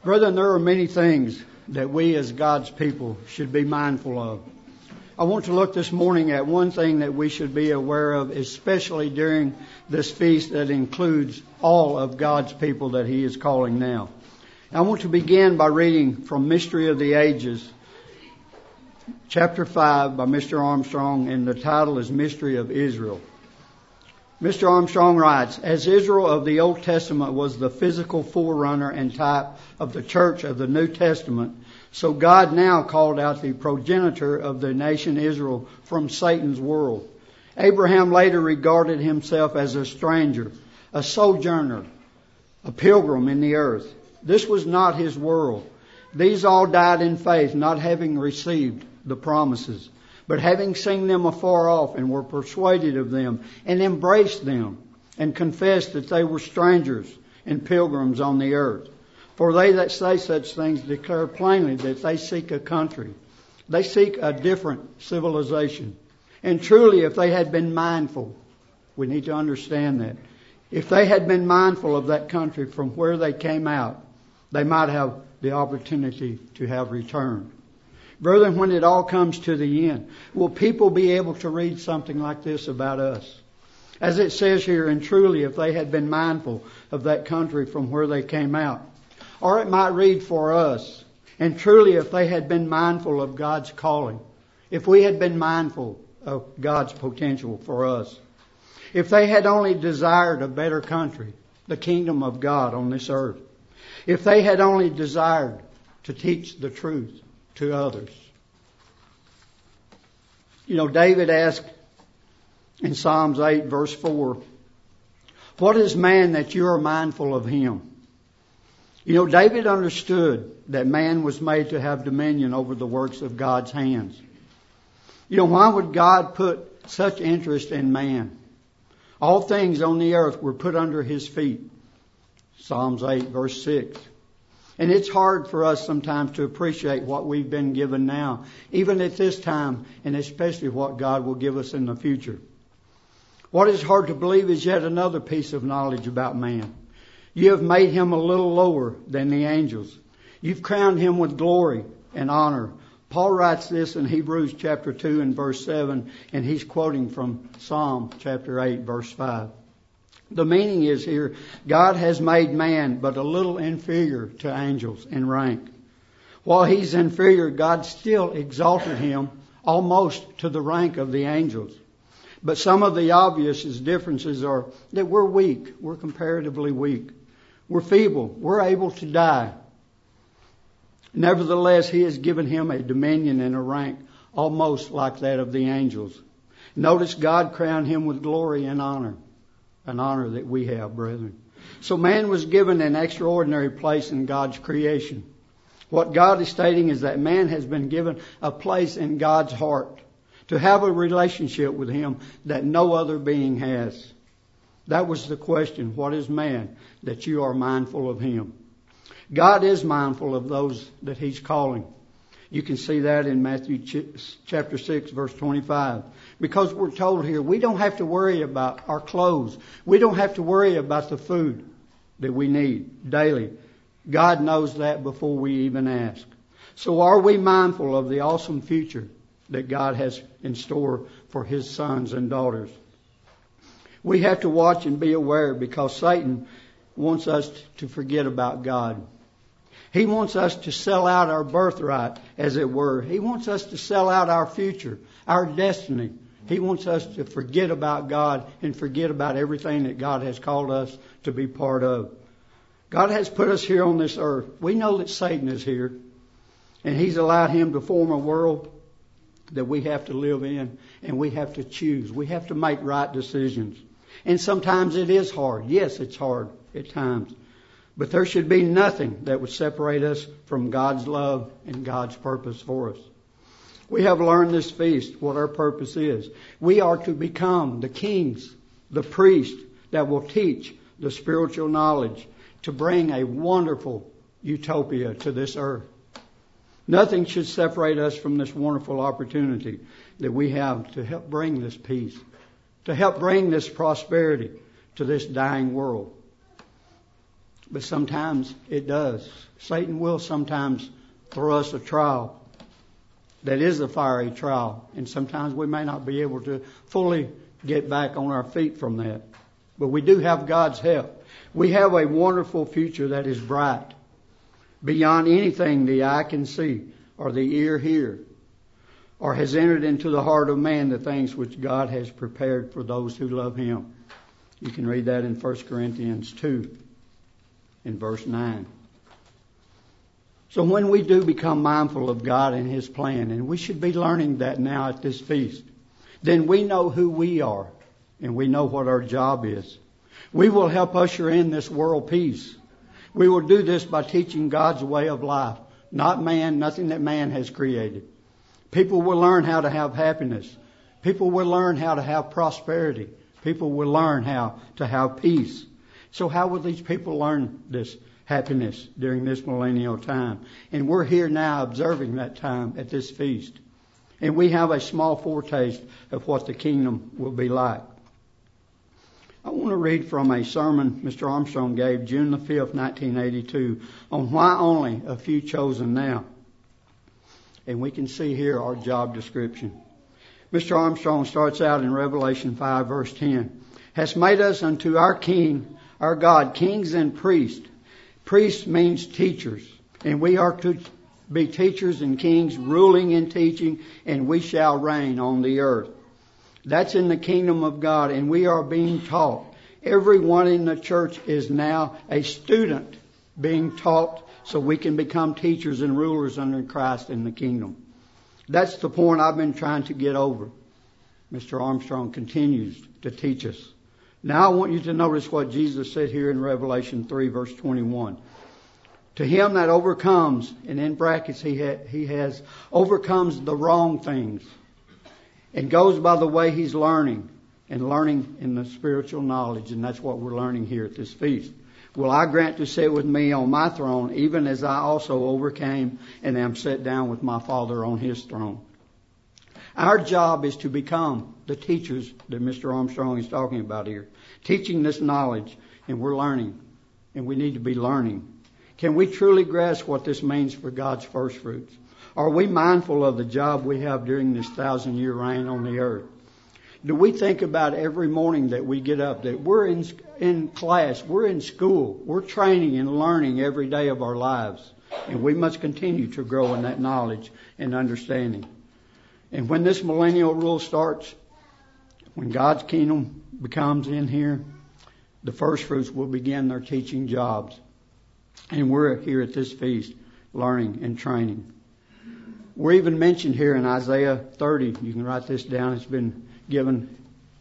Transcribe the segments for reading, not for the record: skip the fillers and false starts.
Brethren, there are many things that we as God's people should be mindful of. I want to look this morning at one thing that we should be aware of, especially during this feast that includes all of God's people that He is calling now. I want to begin by reading from Mystery of the Ages, chapter 5 by Mr. Armstrong, and the title is Mystery of Israel. Mr. Armstrong writes, as Israel of the Old Testament was the physical forerunner and type of the church of the New Testament, so God now called out the progenitor of the nation Israel from Satan's world. Abraham later regarded himself as a stranger, a sojourner, a pilgrim in the earth. This was not his world. These all died in faith, not having received the promises, but having seen them afar off, and were persuaded of them, and embraced them, and confessed that they were strangers and pilgrims on the earth. For they that say such things declare plainly that they seek a country. They seek a different civilization. And truly, if they had been mindful, we need to understand that, if they had been mindful of that country from where they came out, they might have the opportunity to have returned. Brethren, when it all comes to the end, will people be able to read something like this about us? As it says here, and truly if they had been mindful of that country from where they came out. Or it might read for us, and truly if they had been mindful of God's calling. If we had been mindful of God's potential for us. If they had only desired a better country, the kingdom of God on this earth. If they had only desired to teach the truth to others. You know, David asked in Psalms 8 verse 4, what is man that you are mindful of him? You know, David understood that man was made to have dominion over the works of God's hands. You know, why would God put such interest in man? All things on the earth were put under his feet. Psalms 8 verse 6. And it's hard for us sometimes to appreciate what we've been given now, even at this time, and especially what God will give us in the future. What is hard to believe is yet another piece of knowledge about man. You have made him a little lower than the angels. You've crowned him with glory and honor. Paul writes this in Hebrews chapter 2 and verse 7, and he's quoting from Psalm chapter 8 verse 5. The meaning is here, God has made man but a little inferior to angels in rank. While he's inferior, God still exalted him almost to the rank of the angels. But some of the obvious differences are that we're weak. We're comparatively weak. We're feeble. We're able to die. Nevertheless, he has given him a dominion and a rank almost like that of the angels. Notice God crowned him with glory and honor. An honor that we have, brethren. So man was given an extraordinary place in God's creation. What God is stating is that man has been given a place in God's heart to have a relationship with him that no other being has. That was the question. What is man that you are mindful of him? God is mindful of those that he's calling. You can see that in Matthew chapter 6 verse 25. Because we're told here, we don't have to worry about our clothes. We don't have to worry about the food that we need daily. God knows that before we even ask. So are we mindful of the awesome future that God has in store for his sons and daughters? We have to watch and be aware because Satan wants us to forget about God. He wants us to sell out our birthright, as it were. He wants us to sell out our future, our destiny. He wants us to forget about God and forget about everything that God has called us to be part of. God has put us here on this earth. We know that Satan is here, and he's allowed him to form a world that we have to live in, and we have to choose. We have to make right decisions. And sometimes it is hard. Yes, it's hard at times. But there should be nothing that would separate us from God's love and God's purpose for us. We have learned this feast what our purpose is. We are to become the kings, the priests that will teach the spiritual knowledge to bring a wonderful utopia to this earth. Nothing should separate us from this wonderful opportunity that we have to help bring this peace, to help bring this prosperity to this dying world. But sometimes it does. Satan will sometimes throw us a trial that is a fiery trial. And sometimes we may not be able to fully get back on our feet from that. But we do have God's help. We have a wonderful future that is bright, beyond anything the eye can see or the ear hear, or has entered into the heart of man the things which God has prepared for those who love Him. You can read that in 1 Corinthians 2 in verse 9. So when we do become mindful of God and His plan, and we should be learning that now at this feast, then we know who we are and we know what our job is. We will help usher in this world peace. We will do this by teaching God's way of life, not man, nothing that man has created. People will learn how to have happiness. People will learn how to have prosperity. People will learn how to have peace. So how will these people learn this happiness during this millennial time? And we're here now observing that time at this feast. And we have a small foretaste of what the kingdom will be like. I want to read from a sermon Mr. Armstrong gave June the 5th, 1982, on why only a few chosen now. And we can see here our job description. Mr. Armstrong starts out in Revelation 5, verse 10. Has made us unto our King, our God, kings and priests. Priests means teachers. And we are to be teachers and kings, ruling and teaching, and we shall reign on the earth. That's in the kingdom of God, and we are being taught. Everyone in the church is now a student being taught so we can become teachers and rulers under Christ in the kingdom. That's the point I've been trying to get over. Mr. Armstrong continues to teach us. Now I want you to notice what Jesus said here in Revelation 3, verse 21. To him that overcomes, and in brackets he has overcomes the wrong things, and goes by the way he's learning, and learning in the spiritual knowledge, and that's what we're learning here at this feast. Will I grant to sit with me on my throne, even as I also overcame and am set down with my Father on His throne. Our job is to become the teachers that Mr. Armstrong is talking about here. Teaching this knowledge, and we're learning, and we need to be learning. Can we truly grasp what this means for God's first fruits? Are we mindful of the job we have during this 1,000-year reign on the earth? Do we think about every morning that we get up, that we're in class, we're in school, we're training and learning every day of our lives, and we must continue to grow in that knowledge and understanding. And when this millennial rule starts, when God's kingdom becomes in here, the first fruits will begin their teaching jobs. And we're here at this feast learning and training. We're even mentioned here in Isaiah 30. You can write this down. It's been given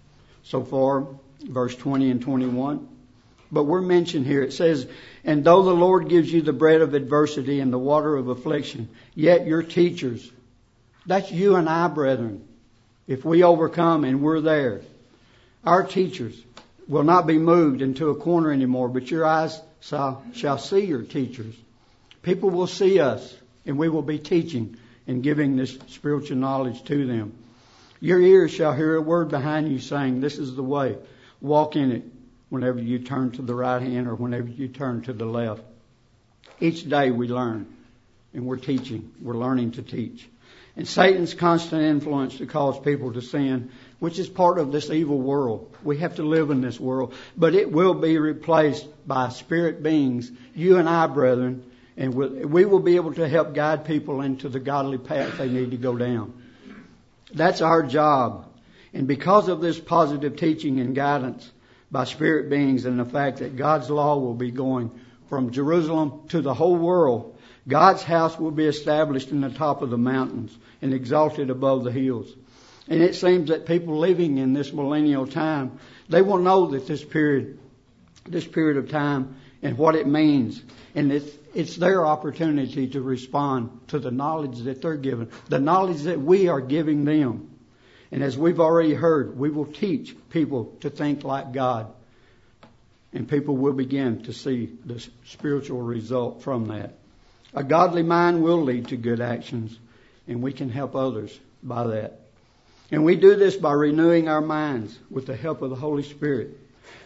so far, verse 20 and 21. But we're mentioned here. It says, and though the Lord gives you the bread of adversity and the water of affliction, yet your teachers, that's you and I, brethren, if we overcome and we're there, our teachers will not be moved into a corner anymore, but your eyes shall see your teachers. People will see us, and we will be teaching and giving this spiritual knowledge to them. Your ears shall hear a word behind you saying, this is the way. Walk in it whenever you turn to the right hand or whenever you turn to the left. Each day we learn, and we're teaching. We're learning to teach. And Satan's constant influence to cause people to sin, which is part of this evil world. We have to live in this world, but it will be replaced by spirit beings, you and I, brethren, and we will be able to help guide people into the godly path they need to go down. That's our job. And because of this positive teaching and guidance by spirit beings and the fact that God's law will be going from Jerusalem to the whole world, God's house will be established in the top of the mountains and exalted above the hills. And it seems that people living in this millennial time, they will know that this period of time and what it means. And it's their opportunity to respond to the knowledge that they're given, the knowledge that we are giving them. And as we've already heard, we will teach people to think like God. And people will begin to see the spiritual result from that. A godly mind will lead to good actions, and we can help others by that. And we do this by renewing our minds with the help of the Holy Spirit.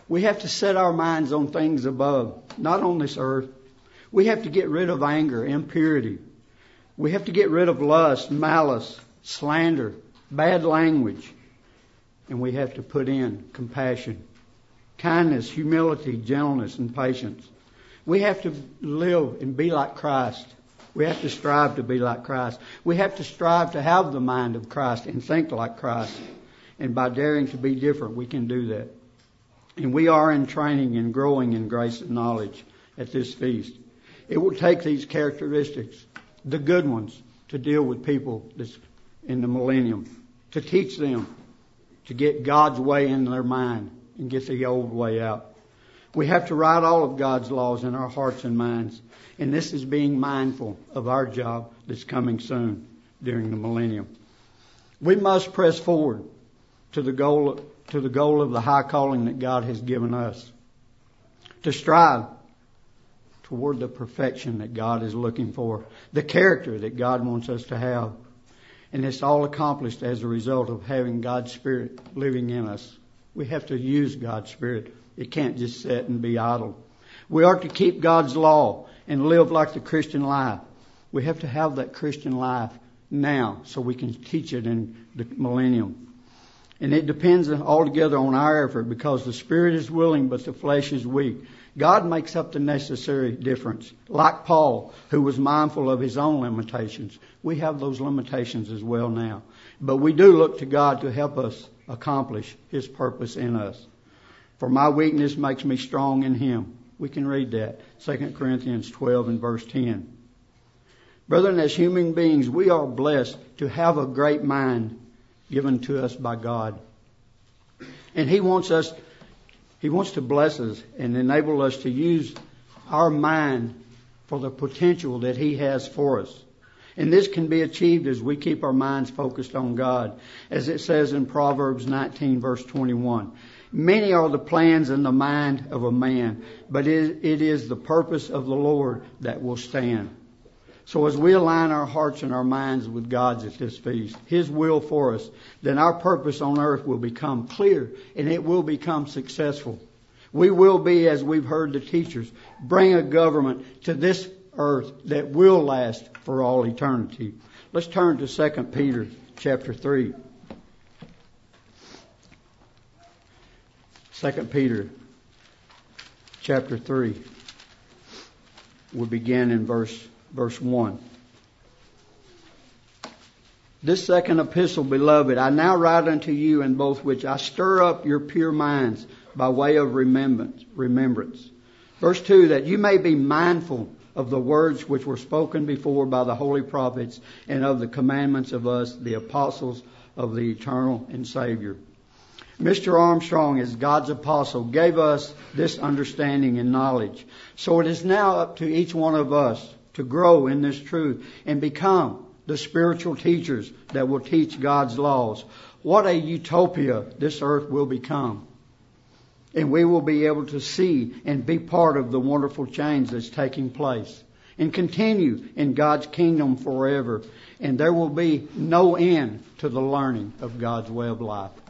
We have to set our minds on things above, not on this earth. We have to get rid of anger, impurity. We have to get rid of lust, malice, slander, bad language. And we have to put in compassion, kindness, humility, gentleness, and patience. We have to live and be like Christ. We have to strive to be like Christ. We have to strive to have the mind of Christ and think like Christ. And by daring to be different, we can do that. And we are in training and growing in grace and knowledge at this feast. It will take these characteristics, the good ones, to deal with people that's in the millennium, to teach them to get God's way in their mind and get the old way out. We have to write all of God's laws in our hearts and minds. And this is being mindful of our job that's coming soon during the millennium. We must press forward to the goal of the high calling that God has given us. To strive toward the perfection that God is looking for. The character that God wants us to have. And it's all accomplished as a result of having God's Spirit living in us. We have to use God's Spirit. It can't just sit and be idle. We are to keep God's law and live like the Christian life. We have to have that Christian life now so we can teach it in the millennium. And it depends altogether on our effort because the Spirit is willing but the flesh is weak. God makes up the necessary difference. Like Paul, who was mindful of his own limitations. We have those limitations as well now. But we do look to God to help us accomplish His purpose in us. For my weakness makes me strong in Him. We can read that. 2 Corinthians 12 and verse 10. Brethren, as human beings, we are blessed to have a great mind given to us by God. And He wants to bless us and enable us to use our mind for the potential that He has for us. And this can be achieved as we keep our minds focused on God. As it says in Proverbs 19 verse 21. Many are the plans in the mind of a man, but it is the purpose of the Lord that will stand. So as we align our hearts and our minds with God's at this feast, His will for us, then our purpose on earth will become clear and it will become successful. We will be, as we've heard the teachers, bring a government to this earth that will last for all eternity. Let's turn to 2 Peter chapter 3. 2 Peter chapter 3. We'll begin in verse 1. This second epistle, beloved, I now write unto you, in both which I stir up your pure minds by way of remembrance. Verse 2, that you may be mindful of the words which were spoken before by the holy prophets and of the commandments of us, the apostles of the eternal and Savior. Mr. Armstrong, as God's apostle, gave us this understanding and knowledge. So it is now up to each one of us to grow in this truth and become the spiritual teachers that will teach God's laws. What a utopia this earth will become. And we will be able to see and be part of the wonderful change that's taking place. And continue in God's kingdom forever. And there will be no end to the learning of God's way of life.